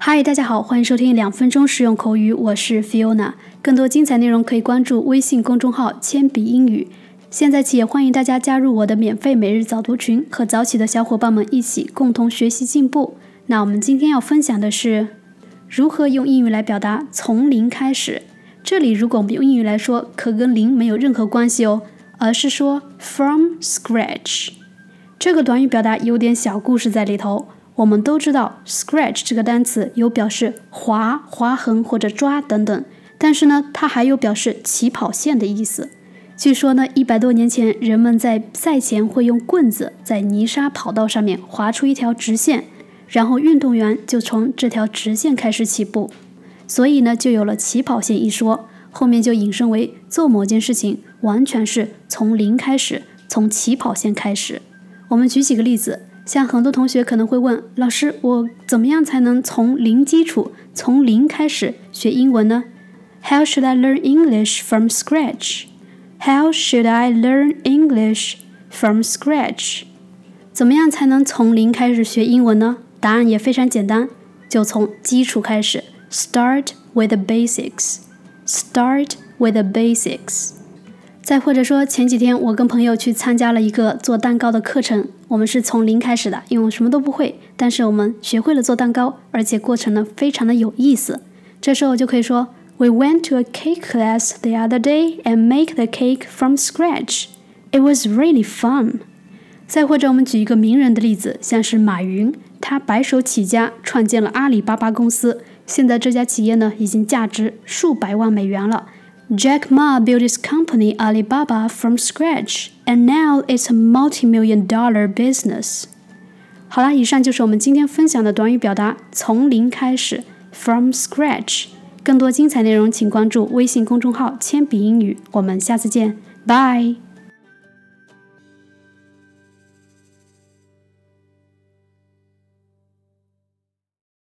嗨，大家好，欢迎收听2分钟实用口语，我是 Fiona。更多精彩内容可以关注微信公众号铅笔英语。现在起也欢迎大家加入我的免费每日早读群，和早起的小伙伴们一起共同学习进步。那我们今天要分享的是如何用英语来表达从零开始。这里如果我们用英语来说，可跟零没有任何关系哦，而是说 from scratch。这个短语表达有点小故事在里头。我们都知道 scratch 这个单词有表示划痕或者抓等等，但是呢，它还有表示起跑线的意思。据说呢，100多年前，人们在赛前会用棍子在泥沙跑道上面划出一条直线，然后运动员就从这条直线开始起步，所以呢，就有了起跑线一说。后面就引申为做某件事情完全是从零开始，从起跑线开始。我们举几个例子。像很多同学可能会问，老师，我怎么样才能从零基础，从零开始学英文呢？ How should I learn English from scratch? How should I learn English from scratch? 怎么样才能从零开始学英文呢？答案也非常简单，就从基础开始。Start with the basics. Start with the basics.再或者说，前几天我跟朋友去参加了一个做蛋糕的课程，我们是从零开始的，因为我什么都不会，但是我们学会了做蛋糕，而且过程呢非常的有意思。这时候我就可以说 We went to a cake class the other day and make the cake from scratch. It was really fun. 再或者我们举一个名人的例子，像是马云，他白手起家创建了阿里巴巴公司，现在这家企业呢已经价值数百万美元了。Jack Ma built his company Alibaba from scratch, and now it's a multi-million-dollar business. 好啦，以上就是我们今天分享的短语表达从零开始 from scratch。更多精彩内容请关注微信公众号铅笔英语，我们下次见，拜。